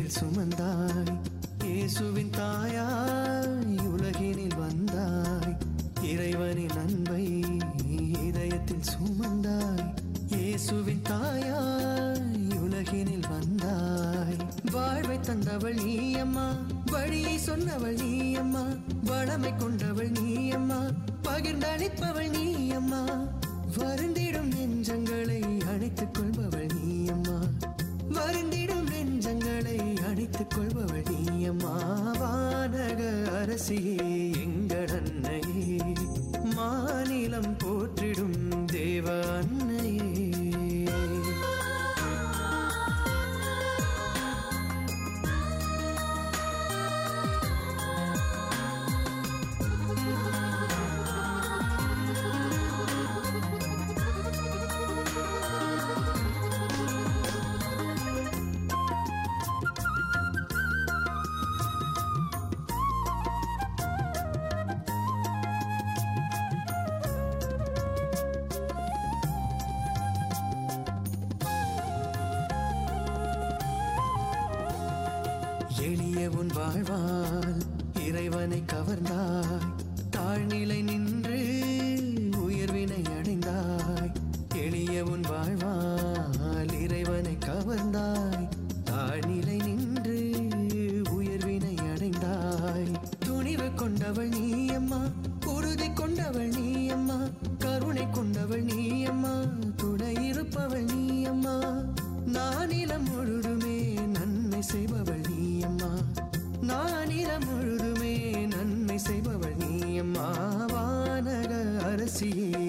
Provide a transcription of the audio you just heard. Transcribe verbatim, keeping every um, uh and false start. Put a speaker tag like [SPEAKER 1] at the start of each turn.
[SPEAKER 1] இதயத்தில் சுமந்தாய். இயேசுவின் தாயாய் உலகினில் வந்தாய். இறைவனின் அன்பை இதயத்தில் சுமந்தாய். இயேசுவின் தாயாய் உலகினில் வந்தாய். வாழ்வை தந்தவள் நீயம்மா, வழியை சொன்னவள் நீயம்மா, வளமை கொண்டவள் நீயம்மா, பகிர்ந்தளிப்பவள் நீயம்மா, வருந்திடும் நெஞ்சங்களை அணைத்துக் கொள்பவள் நீயம்மா, வருந்திடும் நெஞ்சங்களை அணைத்துக் கொள்பவள் நீயம்மா. வானக அரசியே எங்கள் அன்னையே, மாநிலம் போற்றிடும் தேவ அன்னையே. எளிய உன் வாழ்வால் இறைவனை கவர்ந்தாய். தாழ்நிலை நின்று உயர்வினை அடைந்தாய். எளிய உன் வாழ்வால் இறைவனை கவர்ந்தாய். தாழ்நிலை நின்று உயர்வினை அடைந்தாய். துணிவு கொண்டவள் நீயம்மா, உறுதி கொண்டவள் நீயம்மா, கருணை கொண்டவள் நீயம்மா, துணை இருப்பவள் நீயம்மா, நானிலம் முழுதுமே நன்மை செய்பவள் நீயம்மா, நானிலம் முழுதுமே நன்மை செய்பவள் நீயம்மா. வானக அரசியே